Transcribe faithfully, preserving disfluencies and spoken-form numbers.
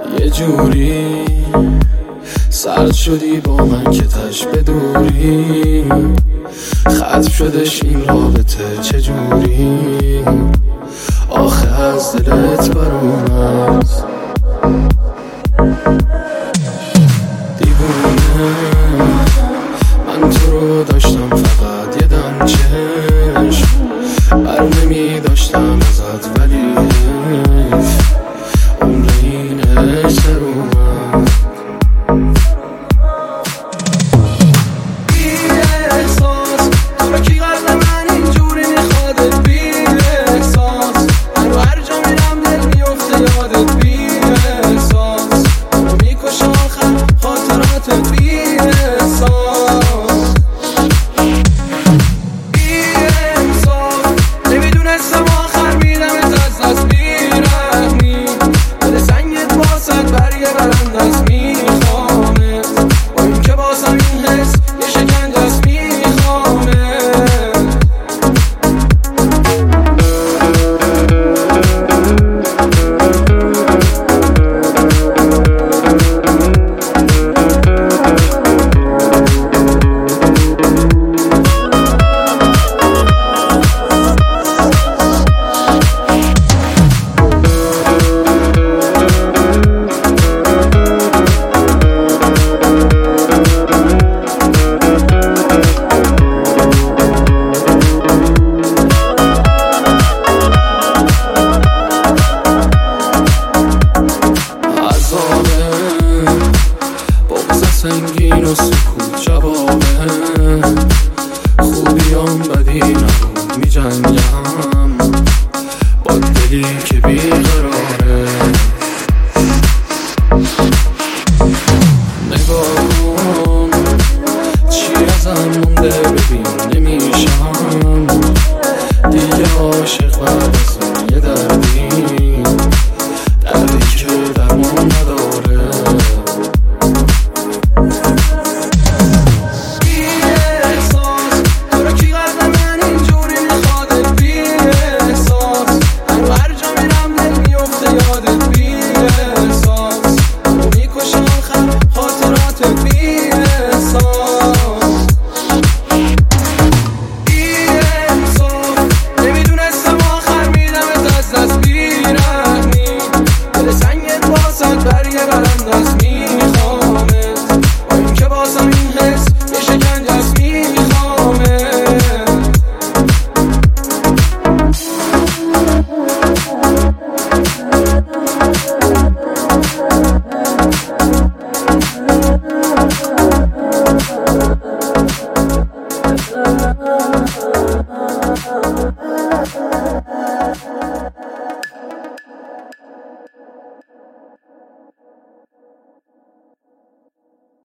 یه جوری سرد شدی با من که تش بدوری، ختم شدش این رابطه چجوری، آخه از دلت برام هست دیوونه. من تو رو داشتم فقط یه دم چشم، بر نمی داشتم ازت ولی حیف عمر این عشق در اومد. بی احساس تو رو کی قلب من اینجوری میخوادت، بی احساس من رو هر جا میرم دل میفته یادت، بی احساس منو میکشه آخر خاطراتت، بی احساس بی احساس نمیدونستم آخر میرم از دست بیرحمی، دل سنگت واسد برگه برندست میخوامت، با این که بازم این حس یه شکنجه است میخوامت. سنگین و سکوت جوابه، خوبیام بدی نبود می جنگم با دلی که بیقراره. نگاه کن چی ازم مونده ببین نمیشم دیگه عاشق بعد از اون یه دردی، دردی که درمان نداره. That's me.